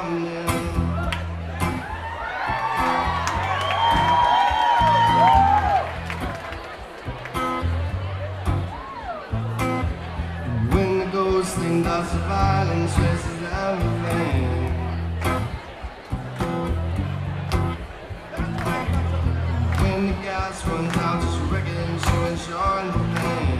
When the ghost thing does the violence, stresses everything. When the gas runs out, just wreck it and show insurance the pain.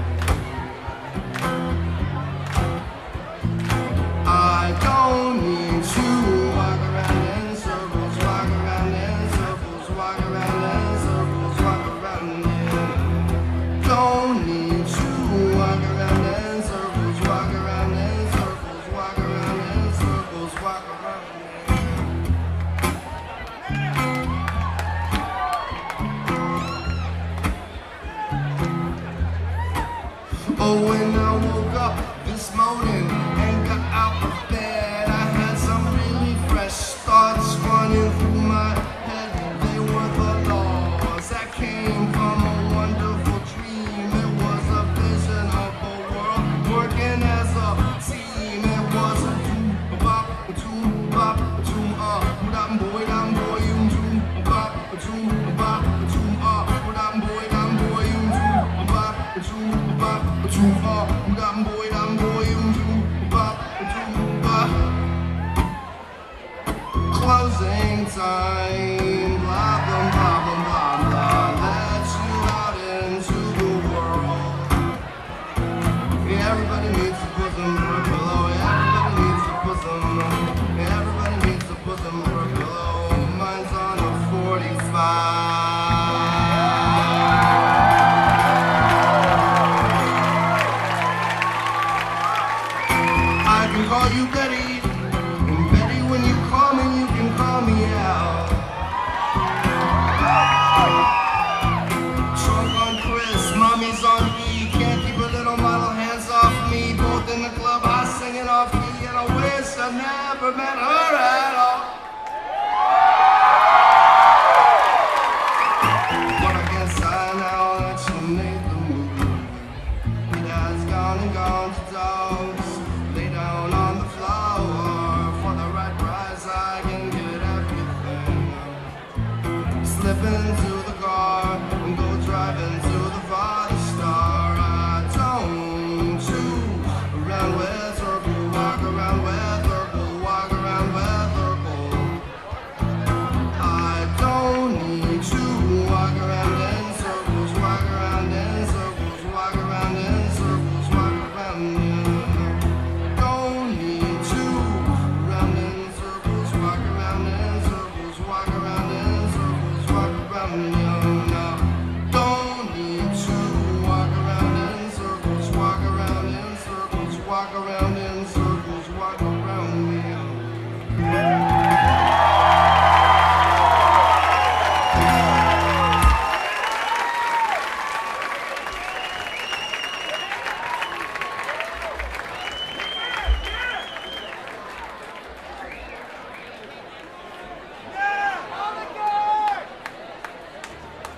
I don't need to walk around in circles, walk around in circles, walk around in circles, walk around in. Don't need to walk around in circles, walk around in circles, walk around in circles, walk around in. Oh, when I woke up this morning and got out of bed, I had some really fresh thoughts running through my head. They were the laws that came from a wonderful dream. It was a vision of a world working as a team. It was a doom-bop, doom-bop, doom-dum boy, dum boy, doom-bop, doom-bop, doom-dum boy, doom-bop, doom-bop, dum boy, doom-bop, doom-bop. Closing time, blah, blah, blah, blah, blah, blah. Let you out into the world. Yeah, everybody needs to put them for a pillow. Everybody needs to put them. Everybody needs to put them for a pillow. Mine's on a 45. I can call you Betty, and Betty, when you call me, you can call me out. Trunk on Chris, mommy's on E. Can't keep her little model hands off me. Both in the clubhouse singing off key, and I wish I never met her.